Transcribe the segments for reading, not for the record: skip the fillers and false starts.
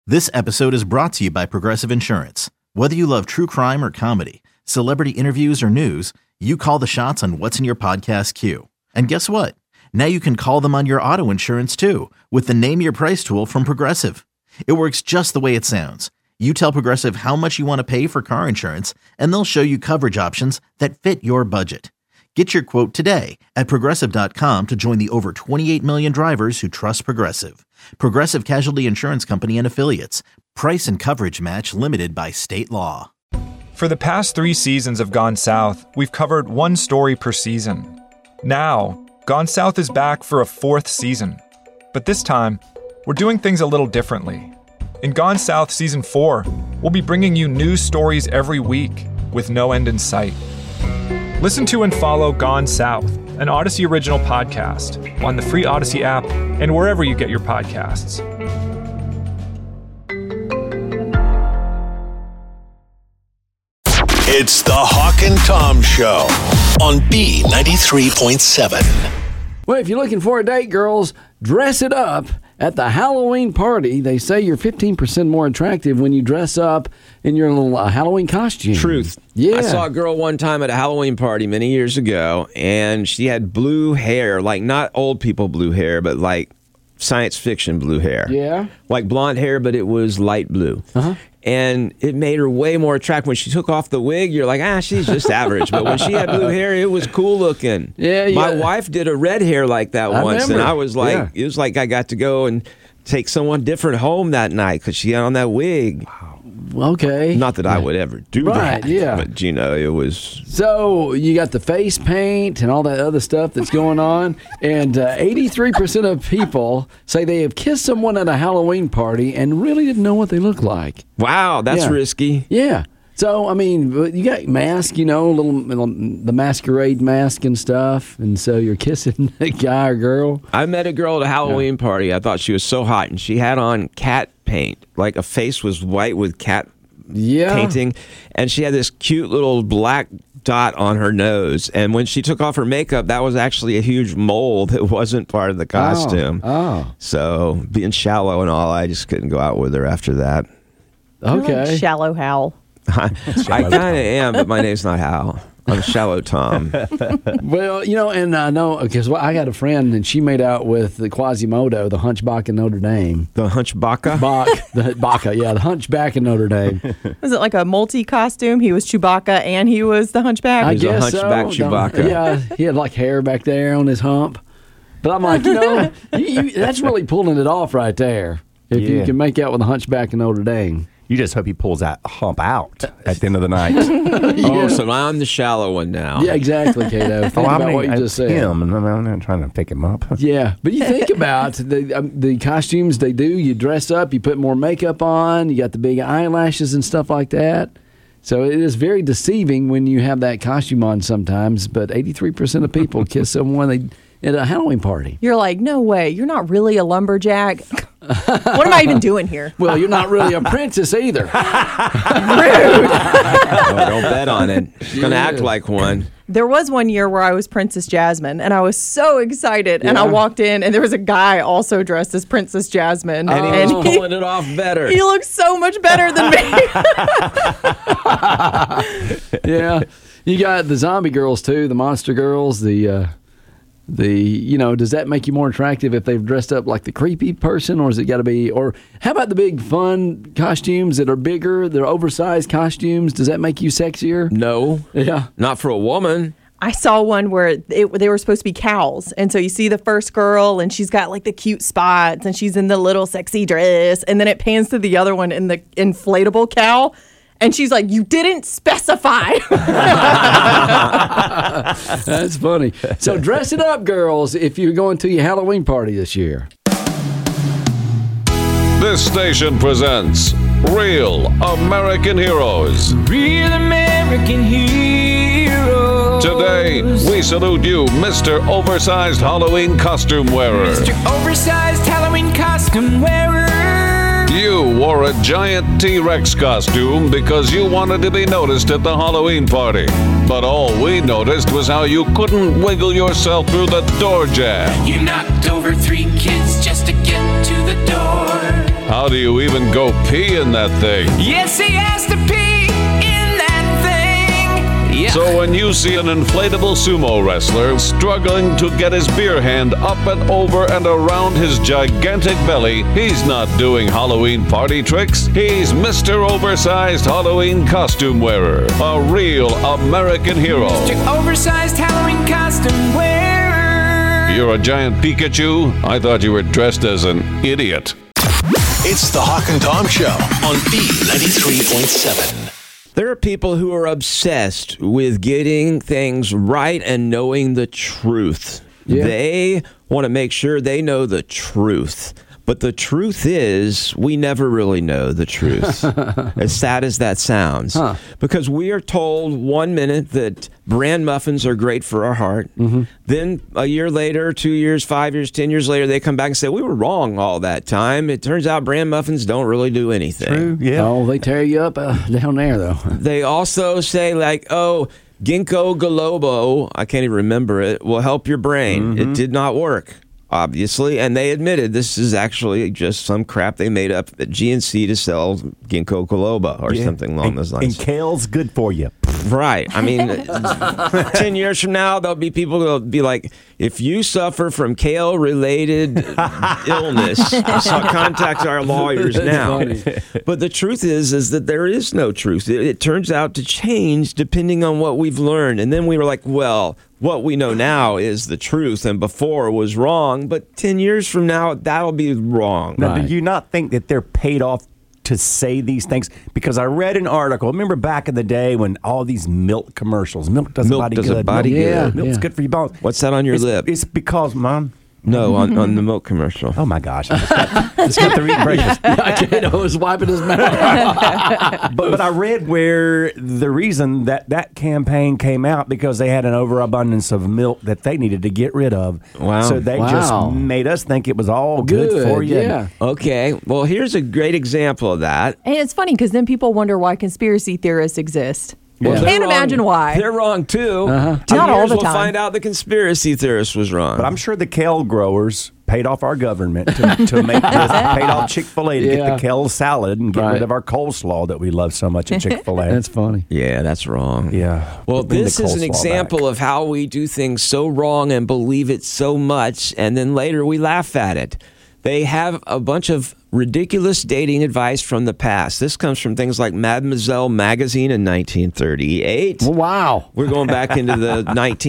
This episode is brought to you by Progressive Insurance. Whether you love true crime or comedy, celebrity interviews or news, you call the shots on what's in your podcast queue. And guess what? Now you can call them on your auto insurance too with the Name Your Price tool from Progressive. It works just the way it sounds. You tell Progressive how much you want to pay for car insurance, and they'll show you coverage options that fit your budget. Get your quote today at Progressive.com to join the over 28 million drivers who trust Progressive. Progressive Casualty Insurance Company and Affiliates. Price and coverage match limited by state law. For the past 3 seasons of Gone South, we've covered one story per season. Now, Gone South is back for a 4th season. But this time, we're doing things a little differently. In Gone South Season 4, we'll be bringing you new stories every week with no end in sight. Listen to and follow Gone South, an Odyssey original podcast, on the free Odyssey app and wherever you get your podcasts. It's the Hawk and Tom Show on B93.7. Well, if you're looking for a date, girls, dress it up. At the Halloween party, they say you're 15% more attractive when you dress up in your little Halloween costume. Truth. Yeah. I saw a girl one time at a Halloween party many years ago, and she had blue hair, like not old people blue hair, but like science fiction blue hair. Yeah. Like blonde hair, but it was light blue. Uh-huh. And it made her way more attractive. When she took off the wig, you're like, she's just average. But when she had blue hair, it was cool looking. Yeah. My wife did a red hair like that once. remember. And I was like, It was like I got to go and take someone different home that night because she had on that wig. Wow. Okay. Not that I would ever do that. Yeah. But, it was... So you got the face paint and all that other stuff that's going on. And 83% of people say they have kissed someone at a Halloween party and really didn't know what they look like. Wow, that's risky. Yeah. So, I mean, you got mask, the masquerade mask and stuff. And so you're kissing a guy or girl. I met a girl at a Halloween party. I thought she was so hot. And she had on cat paint. Like a face was white with cat painting. And she had this cute little black dot on her nose. And when she took off her makeup, that was actually a huge mole that wasn't part of the costume. Oh. So, being shallow and all, I just couldn't go out with her after that. Okay. Like Shallow Hal. I kind of am, but my name's not Hal. I'm Shallow Tom. Well, and I know, because I got a friend, and she made out with the Quasimodo, the Hunchback in Notre Dame. The Hunchback? The Hunchback in Notre Dame. Was it like a multi-costume? He was Chewbacca and he was the Hunchback? I He's guess a Hunchback Chewbacca. Yeah, he had like hair back there on his hump. But I'm like, that's really pulling it off right there. If you can make out with the Hunchback in Notre Dame. You just hope he pulls that hump out at the end of the night. Oh, so I'm the shallow one now. Yeah, exactly, Cato. Think about what you just said. Him, and I'm not trying to pick him up. Yeah, but you think about the costumes they do. You dress up, you put more makeup on, you got the big eyelashes and stuff like that. So it is very deceiving when you have that costume on sometimes. But 83% of people kiss someone at a Halloween party. You're like, no way. You're not really a lumberjack. What am I even doing here? Well, you're not really a princess either. Rude. Oh, don't bet on it. You're going to act like one. There was one year where I was Princess Jasmine, and I was so excited. And I walked in, and there was a guy also dressed as Princess Jasmine. And he was pulling it off better. He looked so much better than me. Yeah. You got the zombie girls, too, the monster girls, does that make you more attractive if they've dressed up like the creepy person, or has it got to be, or how about the big fun costumes that are bigger, they're oversized costumes? Does that make you sexier? No. Yeah. Not for a woman. I saw one where they were supposed to be cows. And so you see the first girl, and she's got like the cute spots, and she's in the little sexy dress. And then it pans to the other one in the inflatable cow. And she's like, you didn't specify. That's funny. So dress it up, girls, if you're going to your Halloween party this year. This station presents Real American Heroes. Real American Heroes. Today, we salute you, Mr. Oversized Halloween Costume Wearer. Mr. Oversized Halloween Costume Wearer. You wore a giant T-Rex costume because you wanted to be noticed at the Halloween party. But all we noticed was how you couldn't wiggle yourself through the door jam. You knocked over 3 kids just to get to the door. How do you even go pee in that thing? Yes, he has to pee in that thing. Yeah. So when you see an inflatable sumo wrestler struggling to get his beer hand up and over and around his gigantic belly, he's not doing Halloween party tricks. He's Mr. Oversized Halloween Costume Wearer, a real American hero. Mr. Oversized Halloween costume wearer. You're a giant Pikachu? I thought you were dressed as an idiot. It's the Hawk and Tom Show on B93.7. There are people who are obsessed with getting things right and knowing the truth. Yeah. They want to make sure they know the truth. But the truth is, we never really know the truth. As sad as that sounds. Because we are told 1 minute that bran muffins are great for our heart. Then a year later, 2 years, 5 years, 10 years later, they come back and say, we were wrong all that time. It turns out bran muffins don't really do anything. True, yeah. Oh, they tear you up down there, though. They also say, like, oh, ginkgo biloba, I can't even remember it, will help your brain. It did not work, obviously. And they admitted this is actually just some crap they made up at GNC to sell ginkgo biloba or something along those lines. And kale's good for you. Right. I mean, 10 years from now, there'll be people who'll be like, if you suffer from kale-related illness, so contact our lawyers now. But the truth is that there is no truth. It turns out to change depending on what we've learned. And then we were like, well, what we know now is the truth, and before was wrong. But 10 years from now, that'll be wrong. Now, do you not think that they're paid off to say these things? Because I read an article. Remember back in the day when all these milk commercials, milk does a body good. Milk's good for your bones. What's that on your lip? It's because, Mom. No, on the milk commercial. Oh my gosh! I just got to read breakfast. I was wiping his mouth. But I read where the reason that campaign came out because they had an overabundance of milk that they needed to get rid of. Wow! So they just made us think it was all good for you. Yeah. Okay. Well, here's a great example of that. And it's funny because then people wonder why conspiracy theorists exist. Well, I can't imagine why. They're wrong too. Not all the We'll time. find out the conspiracy theorist was wrong. But I'm sure the kale growers paid off our government to make this, paid off Chick-fil-A to get the kale salad and get rid of our coleslaw that we love so much at Chick-fil-A. That's funny. Yeah, that's wrong. Yeah. Well, Bring the this is an coleslaw example back. of how we do things so wrong and believe it so much, and then later we laugh at it. They have a bunch of ridiculous dating advice from the past. This comes from things like Mademoiselle magazine in 1938. Wow. We're going back into the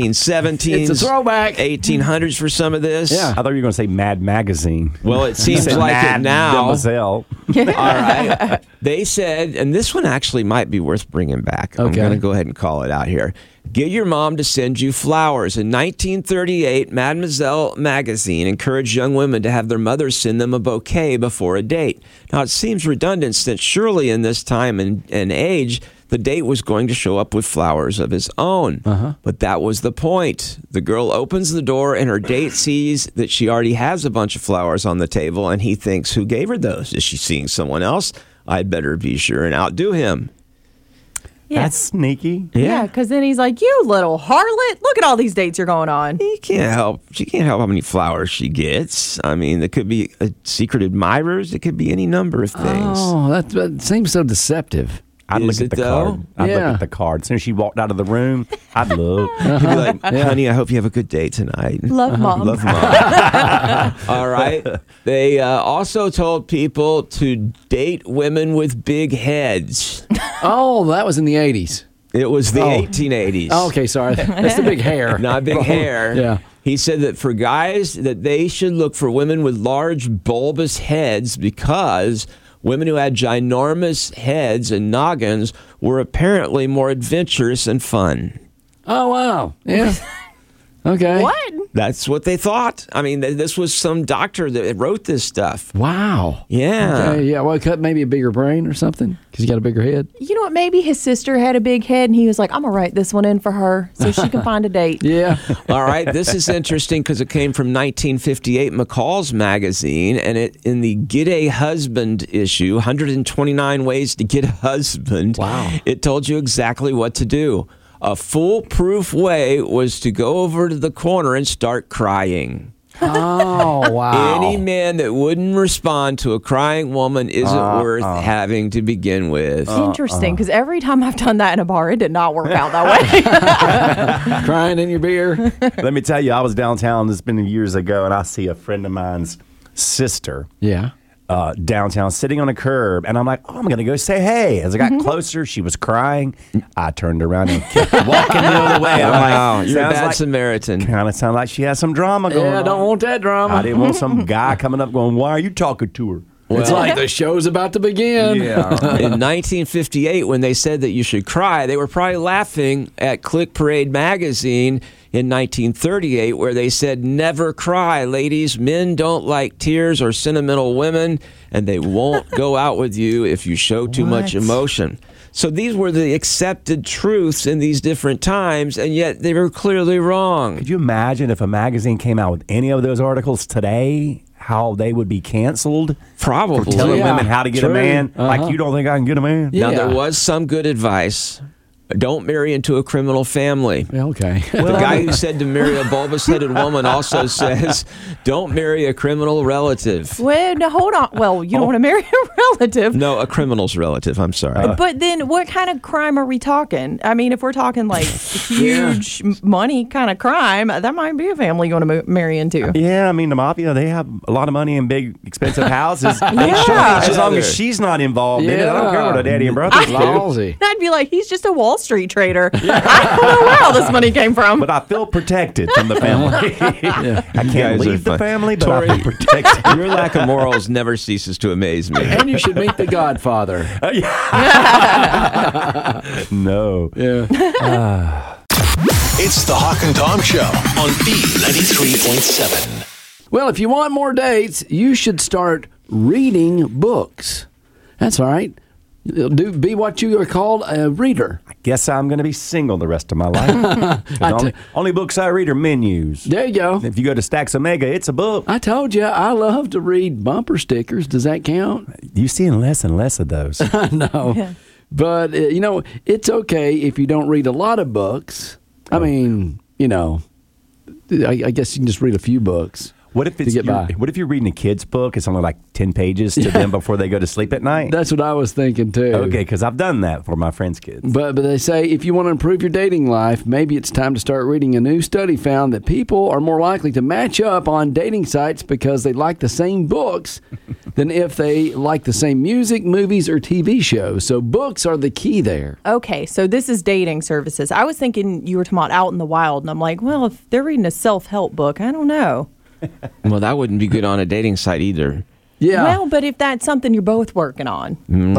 1970s. It's a throwback. 1800s for some of this. Yeah. I thought you were going to say Mad Magazine. Well, it seems Said like Mad it now. Mademoiselle. All right. They said, and this one actually might be worth bringing back. I'm Okay. going to go ahead and call it out here. Get your mom to send you flowers. In 1938, Mademoiselle magazine encouraged young women to have their mothers send them a bouquet before a date. Now, it seems redundant since surely in this time and age, the date was going to show up with flowers of his own. But that was the point. The girl opens the door and her date sees that she already has a bunch of flowers on the table, and he thinks, who gave her those? Is she seeing someone else? I'd better be sure and outdo him. Yeah. That's sneaky. Yeah, because then he's like, you little harlot. Look at all these dates you're going on. She can't help how many flowers she gets. I mean, it could be secret admirers. It could be any number of things. Oh, that seems so deceptive. I'd Is look it at the though? card. I'd look Yeah. at the card. As soon as she walked out of the room, I'd look. You'd be like, honey, I hope you have a good day tonight. Love mom. Love mom. All right. They also told people to date women with big heads. Oh, that was in the 80s. It was the 1880s. Oh, okay, sorry. That's the big hair. Not big hair. Yeah. He said that for guys, that they should look for women with large, bulbous heads because women who had ginormous heads and noggins were apparently more adventurous and fun. Oh, wow. Yeah. Okay. What? That's what they thought. I mean, this was some doctor that wrote this stuff. Wow. Yeah. Okay, yeah. Well, cut maybe a bigger brain or something because you got a bigger head. You know what? Maybe his sister had a big head and he was like, I'm going to write this one in for her so she can find a date. Yeah. All right. This is interesting because it came from 1958 McCall's magazine, and it in the Get a Husband issue, 129 Ways to Get a Husband. Wow. It told you exactly what to do. A foolproof way was to go over to the corner and start crying. Oh, wow. Any man that wouldn't respond to a crying woman isn't worth having to begin with. Interesting, because every time I've done that in a bar, it did not work out that way. Crying in your beer. Let me tell you, I was downtown, this has been years ago, and I see a friend of mine's sister. Yeah. Downtown, sitting on a curb, and I'm like, oh, I'm going to go say hey. As I got closer, she was crying. I turned around and kept walking the other way. I'm Wow, you're a sounds bad like, Samaritan. kind of sound like she has some drama going on. Yeah, I don't want that drama. I didn't want some guy coming up going, why are you talking to her? It's like the show's about to begin. Yeah. In 1958, when they said that you should cry, they were probably laughing at Click Parade magazine in 1938, where they said, never cry, ladies. Men don't like tears or sentimental women, and they won't go out with you if you show too much emotion. So these were the accepted truths in these different times, and yet they were clearly wrong. Could you imagine if a magazine came out with any of those articles today, how they would be canceled? Probably. For telling women how to get a man. Uh-huh. Like, you don't think I can get a man? Yeah. Now, there was some good advice. Don't marry into a criminal family. Okay. The guy who said to marry a bulbous-headed woman also says, don't marry a criminal relative. Well, now, hold on. Well, you don't want to marry a relative. No, a criminal's relative. I'm sorry. But then what kind of crime are we talking? I mean, if we're talking like huge money kind of crime, that might be a family you want to marry into. Yeah, I mean, the mafia, they have a lot of money in big, expensive houses. Yeah. As long as she's not involved in it, I don't care what her daddy and brothers do. Lousy. I'd be like, he's just a Wall Street trader. I don't know where all this money came from. But I feel protected from the family. I guys can't are leave the fun. family, but Tori, I feel protected. Your lack of morals never ceases to amaze me. And you should meet the Godfather. No. Yeah. It's the Hawk and Tom Show on B93.7. Well, if you want more dates, you should start reading books. That's all right. Be what you are called, a reader. I guess I'm going to be single the rest of my life. 'Cause only books I read are menus. There you go. If you go to Stacks Omega, it's a book. I told you, I love to read bumper stickers. Does that count? You're seeing less and less of those. I know. Yeah. But, it's okay if you don't read a lot of books. I mean, I guess you can just read a few books. What if it's get by. What if you're reading a kid's book? It's only like 10 pages to them before they go to sleep at night. That's what I was thinking, too. Okay, because I've done that for my friends' kids. But they say if you want to improve your dating life, maybe it's time to start reading. A new study found that people are more likely to match up on dating sites because they like the same books than if they like the same music, movies, or TV shows. So books are the key there. Okay, so this is dating services. I was thinking you were talking about out in the wild, and I'm like, well, if they're reading a self-help book, I don't know. Well, that wouldn't be good on a dating site either. Yeah. Well, but if that's something you're both working on.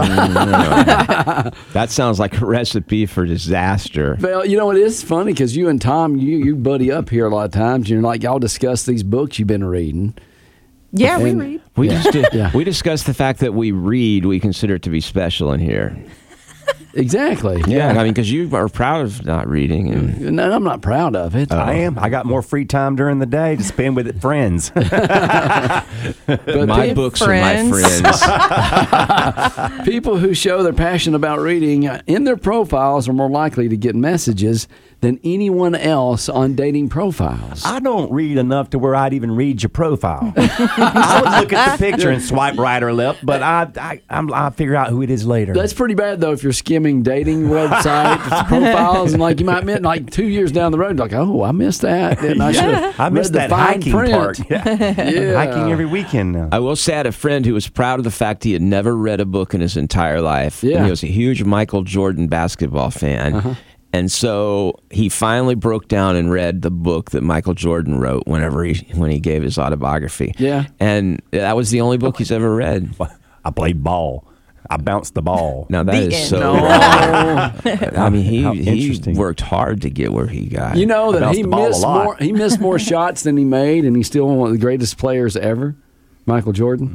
That sounds like a recipe for disaster. Well, it is funny because you and Tom, you buddy up here a lot of times. You're like, y'all discuss these books you've been reading. Yeah, we And- read. We discussed the fact that we read, we consider it to be special in here. Exactly. Yeah, I mean, because you are proud of not reading. And No, I'm not proud of it. I am. I got more free time during the day to spend with friends. But my books are my friends. people who show they're passionate about reading in their profiles are more likely to get messages than anyone else on dating profiles. I don't read enough to where I'd even read your profile. I would look at the picture and swipe right or left, but I figure out who it is later. That's pretty bad, though, if you're skimming dating websites, profiles, and you might miss, 2 years down the road, I missed that. And I should have I missed read the that fine hiking print. part. Yeah. Hiking every weekend now. I will say I had a friend who was proud of the fact he had never read a book in his entire life. Yeah. And he was a huge Michael Jordan basketball fan. And so he finally broke down and read the book that Michael Jordan wrote when he gave his autobiography. Yeah. And that was the only book he's ever read. I played ball. I bounced the ball. Now that is end. so No. wrong. I mean, How he interesting. worked hard to get where he got. You know I that bounced he the ball a missed lot. more. He missed more shots than he made, and he's still one of the greatest players ever. Michael Jordan.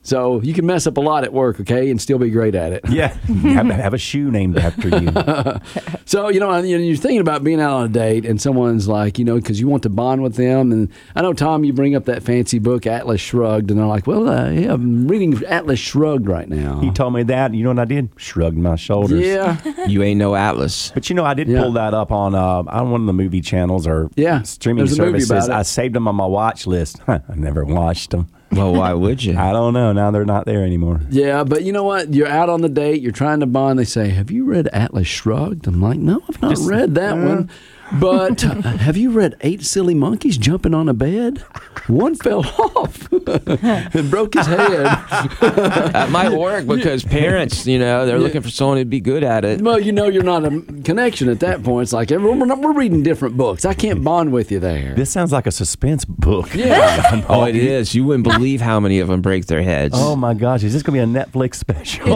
So you can mess up a lot at work, okay, and still be great at it. Yeah, have a shoe named after you. So, you're thinking about being out on a date and someone's like, because you want to bond with them. And I know, Tom, you bring up that fancy book, Atlas Shrugged, and they're like, well, yeah, I'm reading Atlas Shrugged right now. He told me that. You know what I did? Shrugged my shoulders. Yeah. You ain't no Atlas. But, I did pull that up on one of the movie channels or streaming services. I saved them on my watch list. I never watched them. Well, why would you? I don't know. Now they're not there anymore. Yeah, but you know what? You're out on the date. You're trying to bond. They say, have you read Atlas Shrugged? I'm like, no, I've not read that one. But have you read 8 Silly Monkeys Jumping on a Bed? One fell off and broke his head. That might work because parents, they're looking for someone who'd be good at it. Well, you're not a connection at that point. It's like, we're reading different books. I can't bond with you there. This sounds like a suspense book. Yeah. Oh, it is. You wouldn't believe how many of them break their heads. Oh, my gosh. Is this going to be a Netflix special?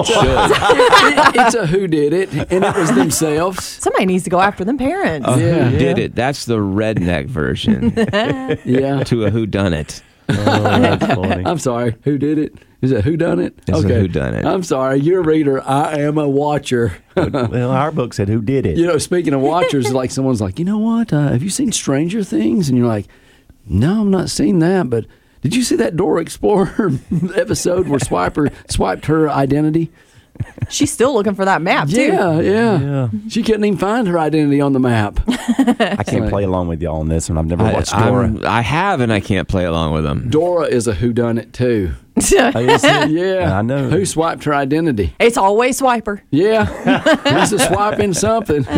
It's a whodidit, and it was themselves. Somebody needs to go after them parents. Who did it? That's the redneck version. Yeah. To a whodunit. Oh, that's funny. I'm sorry. Who did it? Is it who done it? It's a whodunit. I'm sorry. You're a reader. I am a watcher. Well, our book said who did it. Speaking of watchers, like someone's like, you know what? Have you seen Stranger Things? And you're like, no, I'm not seeing that. But did you see that Dora Explorer episode where Swiper swiped her identity? She's still looking for that map, too. Yeah. She couldn't even find her identity on the map. I can't play along with y'all on this one. I've never watched Dora. I have, and I can't play along with them. Dora is a whodunit, too. Yeah, I know. Who swiped her identity? It's always Swiper. Yeah. He's a swiping something.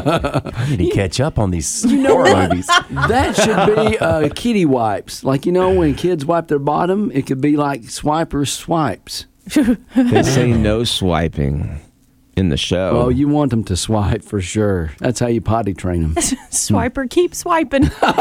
I need to catch up on these horror movies. That should be kitty wipes. Like, when kids wipe their bottom, it could be like Swiper swipes. They say no swiping in the show. Oh, you want them to swipe for sure. That's how you potty train them. Swiper, keep swiping.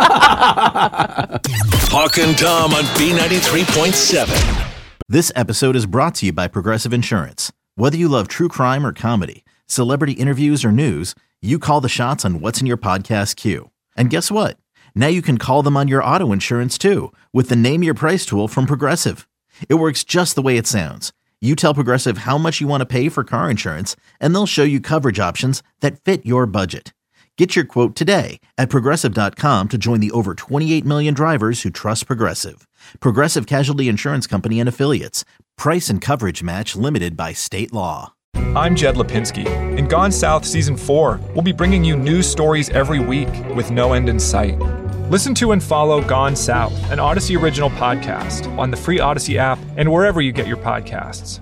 Hawk and Tom on B93.7. This episode is brought to you by Progressive Insurance. Whether you love true crime or comedy, celebrity interviews or news, you call the shots on what's in your podcast queue. And guess what? Now you can call them on your auto insurance too with the Name Your Price tool from Progressive. It works just the way it sounds. You tell Progressive how much you want to pay for car insurance, and they'll show you coverage options that fit your budget. Get your quote today at Progressive.com to join the over 28 million drivers who trust Progressive. Progressive Casualty Insurance Company and Affiliates. Price and coverage match limited by state law. I'm Jed Lipinski. In Gone South Season 4, we'll be bringing you news stories every week with no end in sight. Listen to and follow Gone South, an Odyssey original podcast, on the free Odyssey app and wherever you get your podcasts.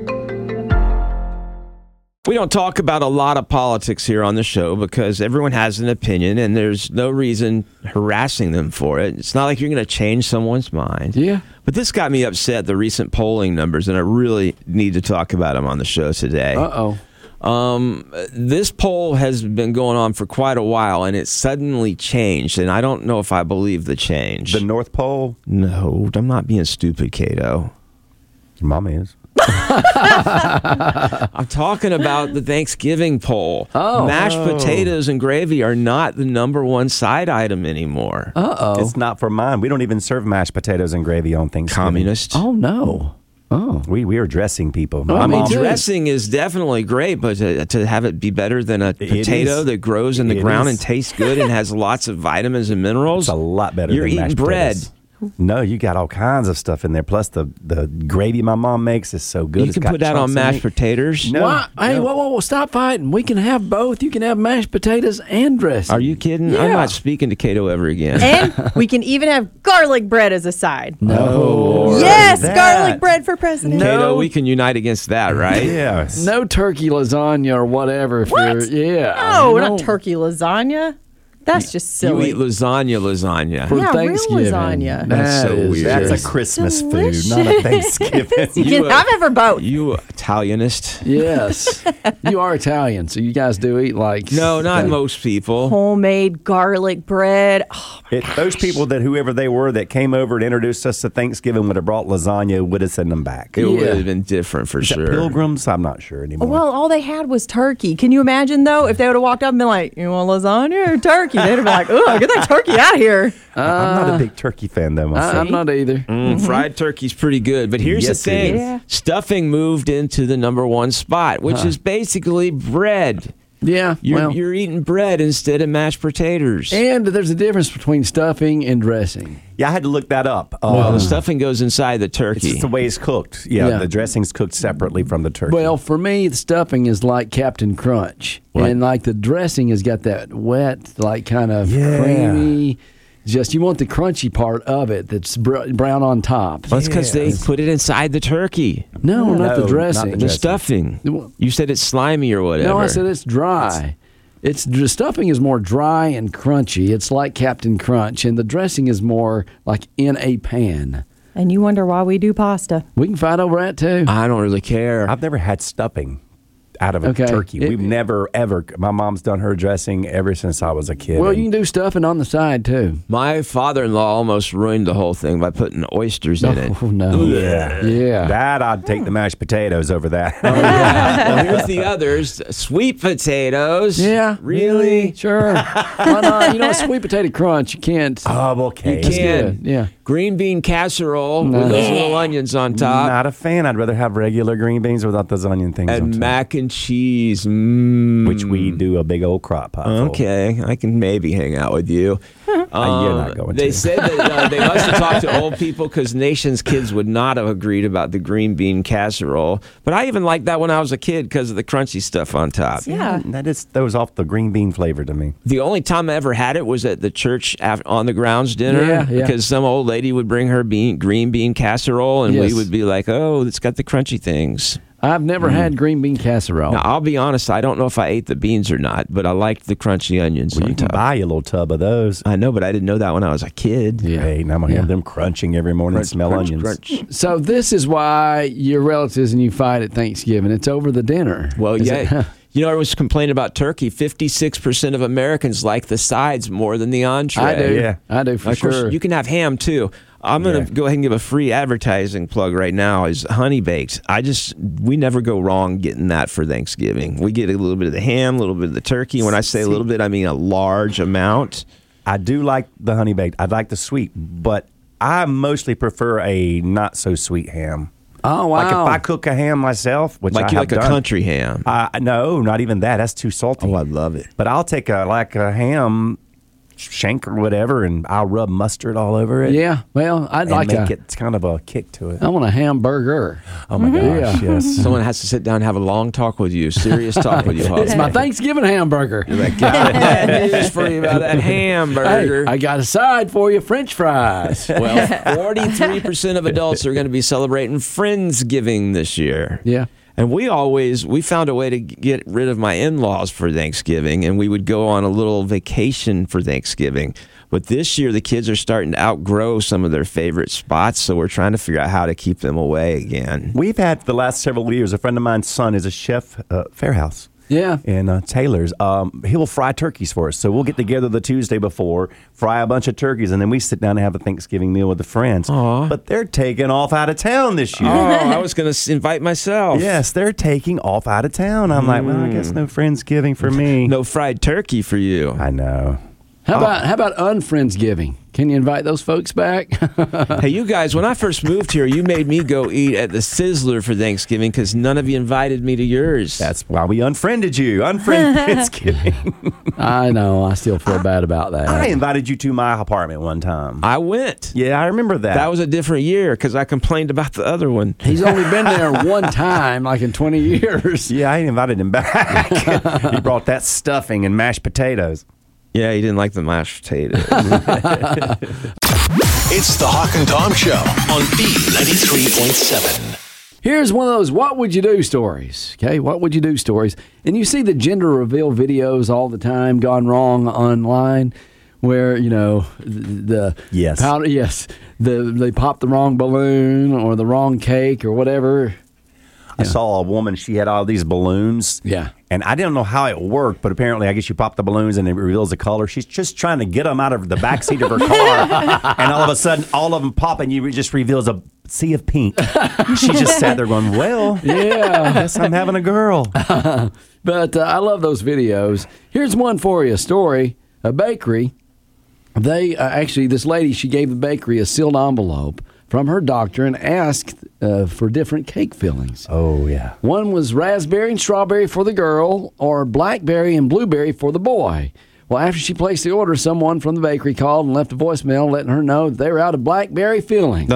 We don't talk about a lot of politics here on the show because everyone has an opinion and there's no reason harassing them for it. It's not like you're going to change someone's mind. Yeah. But this got me upset, the recent polling numbers, and I really need to talk about them on the show today. Uh-oh. This poll has been going on for quite a while, and it suddenly changed, and I don't know if I believe the change. The North Pole? No, I'm not being stupid, Cato. Your mama is. I'm talking about the Thanksgiving poll. Mashed potatoes and gravy are not the number one side item anymore. It's not for mine. We don't even serve mashed potatoes and gravy on Thanksgiving. Communist. Oh, no. Oh, we are dressing people. I mean, dressing is definitely great, but to have it be better than a potato that grows in the ground and tastes good and has lots of vitamins and minerals, it's a lot better. You're than eating mashed bread. Potatoes. No, you got all kinds of stuff in there. Plus, the gravy my mom makes is so good. You can put that on mashed potatoes. No, hey, whoa, stop fighting. We can have both. You can have mashed potatoes and dressing. Are you kidding? Yeah. I'm not speaking to Cato ever again. And we can even have garlic bread as a side. No. Yes, garlic bread for president. Cato, we can unite against that, right? Yes. No turkey lasagna or whatever. What? No, not turkey lasagna. That's just silly. You eat lasagna. For real Thanksgiving. lasagna. That's so weird. That's a Christmas Delicious. food, not a Thanksgiving. You can have it for both. You Italianist. Yes. You are Italian, so you guys do eat like... No, not most people. Homemade garlic bread. Oh, Those people that whoever they were that came over and introduced us to Thanksgiving would have brought lasagna, would have sent them back. It would have been different for sure. Pilgrims? I'm not sure anymore. well, all they had was turkey. Can you imagine, though, if they would have walked up and been like, you want lasagna or turkey? turkey, they'd be like, "Ooh, get that turkey out of here." I'm not a big turkey fan, though. I'm not either. Fried turkey's pretty good, but here's the thing: stuffing moved into the number one spot, which is basically bread. Yeah, you're eating bread instead of mashed potatoes. And there's a difference between stuffing and dressing. Yeah, I had to look that up. Well, the stuffing goes inside the turkey. It's just the way it's cooked. Yeah, the dressing's cooked separately from the turkey. Well, for me, the stuffing is like Captain Crunch. What? And like the dressing has got that wet, like kind of creamy. Just you want the crunchy part of it that's brown on top. Well, that's because they put it inside the turkey. No, not the dressing. The stuffing. You said it's slimy or whatever. No, I said it's dry. The stuffing is more dry and crunchy. It's like Captain Crunch, and the dressing is more like in a pan. And you wonder why we do pasta. We can fight over that too. I don't really care. I've never had stuffing out of a turkey. We've never, ever. My mom's done her dressing ever since I was a kid. Well, you can do stuffing on the side, too. My father-in-law almost ruined the whole thing by putting oysters in it. Oh, no. Yeah. That, I'd take the mashed potatoes over that. Oh, yeah. Well, here's the others. Sweet potatoes. Yeah. Really? Sure. Why not? You know, sweet potato crunch, you can't. Oh, okay. You can. Yeah. Green bean casserole with those little onions on top. Not a fan. I'd rather have regular green beans without those onion things on And top. mac and cheese. Which we do a big old crock pot full. Okay, I can maybe hang out with you. You're not going They to. said that they must have talked to old people because Nation's kids would not have agreed about the green bean casserole. But I even liked that when I was a kid because of the crunchy stuff on top. Yeah. That throws off the green bean flavor to me. The only time I ever had it was at the church on the grounds dinner Yeah. because some old lady would bring her green bean casserole and we would be like, oh, it's got the crunchy things. I've never had green bean casserole. Now, I'll be honest, I don't know if I ate the beans or not, but I liked the crunchy onions on You can top. buy a little tub of those. I know, but I didn't know that when I was a kid. Yeah. Hey, now I'm going to have them crunching every morning and smell onions. Crunch. So this is why your relatives and you fight at Thanksgiving. It's over the dinner. Well, Is yeah. it? You know, I was complaining about turkey. 56% of Americans like the sides more than the entree. I do. Yeah. I do for Of course, sure. you can have ham too. I'm going to go ahead and give a free advertising plug right now is Honey Baked. We never go wrong getting that for Thanksgiving. We get a little bit of the ham, a little bit of the turkey. When I say a little bit, I mean a large amount. I do like the honey baked. I like the sweet, but I mostly prefer a not so sweet ham. Oh, wow. Like if I cook a ham myself, which Like I you have like a done, country ham. No, not even that. That's too salty. Oh, I love it. But I'll take a ham shank or whatever, and I'll rub mustard all over it. Yeah. Well, I'd and like make it kind of a kick to it. I want a hamburger. Oh my gosh, Yeah. yes. Someone has to sit down and have a long talk with you, serious talk with you. It's my Thanksgiving hamburger. That news for you about that hamburger. Hey, I got a side for you, French fries. Well, 43% of adults are going to be celebrating Friendsgiving this year. Yeah. And we found a way to get rid of my in-laws for Thanksgiving, and we would go on a little vacation for Thanksgiving. But this year, the kids are starting to outgrow some of their favorite spots, so we're trying to figure out how to keep them away again. We've had for the last several years, a friend of mine's son is a chef at Fairhouse. Yeah. In Taylor's. He'll fry turkeys for us. So we'll get together the Tuesday before, fry a bunch of turkeys, and then we sit down and have a Thanksgiving meal with the friends. Aw. But they're taking off out of town this year. Oh, I was going to invite myself. Yes, they're taking off out of town. I'm like, well, I guess no Friendsgiving for me. No fried turkey for you. I know. How about unfriendsgiving? Can you invite those folks back? Hey, you guys, when I first moved here, you made me go eat at the Sizzler for Thanksgiving because none of you invited me to yours. That's why we unfriended you. Unfriend Friendsgiving. I know. I still feel bad about that. I invited you to my apartment one time. I went. Yeah, I remember that. That was a different year because I complained about the other one. He's only been there one time, like in 20 years. Yeah, I invited him back. He brought that stuffing and mashed potatoes. Yeah, he didn't like the mashed potatoes. It's the Hawk and Tom Show on B93.7. Here's one of those what would you do stories. Okay, what would you do stories. And you see the gender reveal videos all the time gone wrong online where, you know, the Yes. powder, they pop the wrong balloon or the wrong cake or whatever. I saw a woman, she had all these balloons. Yeah. And I didn't know how it worked, but apparently I guess you pop the balloons and it reveals the color. She's just trying to get them out of the backseat of her car. And all of a sudden, all of them pop and you just reveals a sea of pink. She just sat there going, well, Yeah. I guess I'm having a girl. But I love those videos. Here's one for you, a story a bakery. They actually, this lady, she gave the bakery a sealed envelope from her doctor and asked for different cake fillings. Oh, yeah. One was raspberry and strawberry for the girl, or blackberry and blueberry for the boy. Well, after she placed the order, someone from the bakery called and left a voicemail letting her know that they were out of blackberry filling.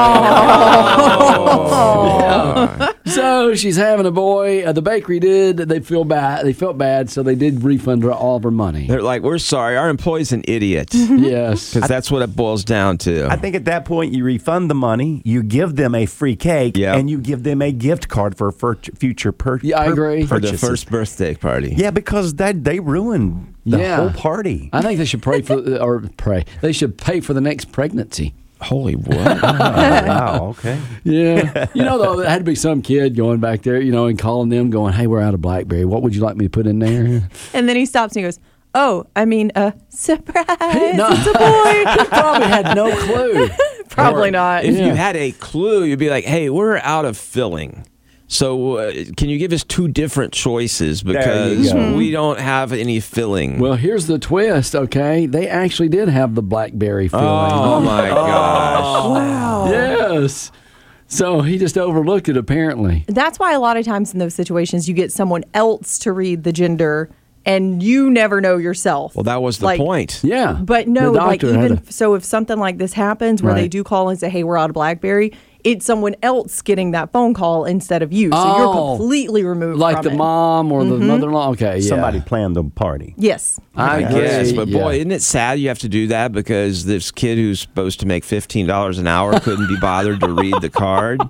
Oh. So she's having a boy. The bakery did. They felt bad, so they did refund her all of her money. They're like, we're sorry, our employee's an idiot. Yes. Because that's what it boils down to. I think at that point, you refund the money, you give them a free cake, and you give them a gift card for future purchases. Yeah, I agree. For the first birthday party. Yeah, because they ruined the whole party. I think they should They should pay for the next pregnancy. Holy what? Wow, okay. Yeah. Though, there had to be some kid going back there, and calling them, going, hey, we're out of blackberry. What would you like me to put in there? And then he stops and he goes, surprise. No. It's a boy. He probably had no clue. Probably not. If you had a clue, you'd be like, hey, we're out of filling. So can you give us two different choices because we don't have any filling? Well, here's the twist, okay? They actually did have the blackberry filling. Oh, my gosh. Wow. Yes. So he just overlooked it, apparently. That's why a lot of times in those situations, you get someone else to read the gender and you never know yourself. Well, that was the point. Yeah. But no, so if something like this happens where Right. they do call and say, hey, we're out of blackberry, it's someone else getting that phone call instead of you. So you're completely removed like from the it. mom or the mother-in-law. Okay, yeah. Somebody planned the party. Yes. I guess, but yeah. boy, isn't it sad you have to do that because this kid who's supposed to make $15 an hour couldn't be bothered to read the card?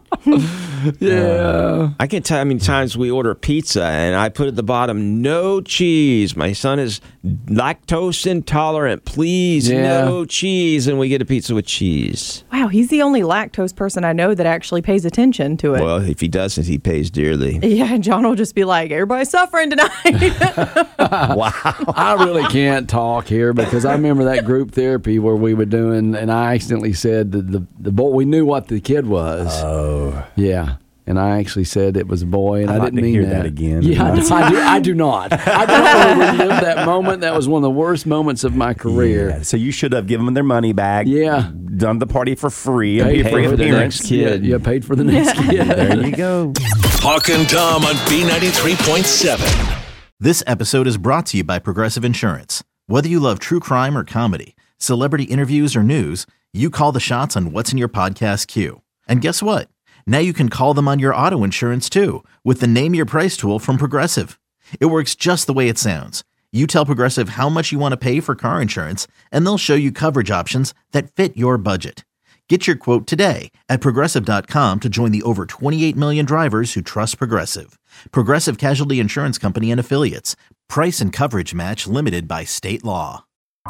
Yeah. I can't tell you how many times we order pizza and I put at the bottom, no cheese. My son is lactose intolerant. Please, no cheese. And we get a pizza with cheese. Wow, he's the only lactose person I know that actually pays attention to it. Well, if he doesn't, he pays dearly. Yeah, John will just be like, everybody's suffering tonight. Wow. I really can't talk here because I remember that group therapy where we were doing, and I accidentally said the boy, we knew what the kid was. Oh. Yeah. And I actually said it was a boy, and I didn't mean hear that again. Yeah, I do not. I don't want to relive that moment. That was one of the worst moments of my career. Yeah, so you should have given them their money back. Yeah. Done the party for free. And Paid be free for of the appearance. next kid. Yeah, paid for the next kid. There you go. Hawk and Tom on B93.7. This episode is brought to you by Progressive Insurance. Whether you love true crime or comedy, celebrity interviews or news, you call the shots on what's in your podcast queue. And guess what? Now you can call them on your auto insurance too with the Name Your Price tool from Progressive. It works just the way it sounds. You tell Progressive how much you want to pay for car insurance, and they'll show you coverage options that fit your budget. Get your quote today at Progressive.com to join the over 28 million drivers who trust Progressive. Progressive Casualty Insurance Company and Affiliates. Price and coverage match limited by state law.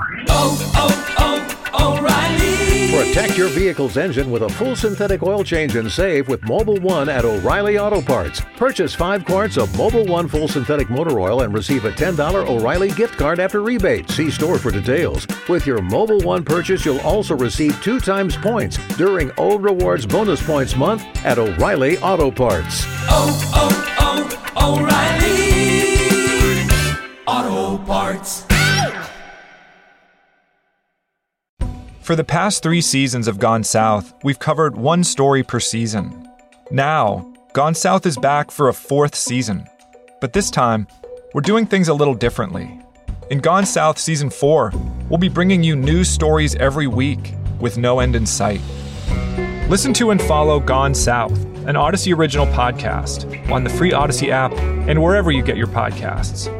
O'Reilly. Protect your vehicle's engine with a full synthetic oil change and save with Mobil 1 at O'Reilly Auto Parts. Purchase 5 quarts of Mobil 1 full synthetic motor oil and receive a $10 O'Reilly gift card after rebate. See store for details. With your Mobil 1 purchase, you'll also receive 2 times points during O Rewards Bonus Points Month at O'Reilly Auto Parts. O'Reilly Auto Parts. For the past 3 seasons of Gone South, we've covered one story per season. Now, Gone South is back for a 4th season. But this time, we're doing things a little differently. In Gone South Season 4, we'll be bringing you new stories every week with no end in sight. Listen to and follow Gone South, an Odyssey original podcast, on the free Odyssey app and wherever you get your podcasts.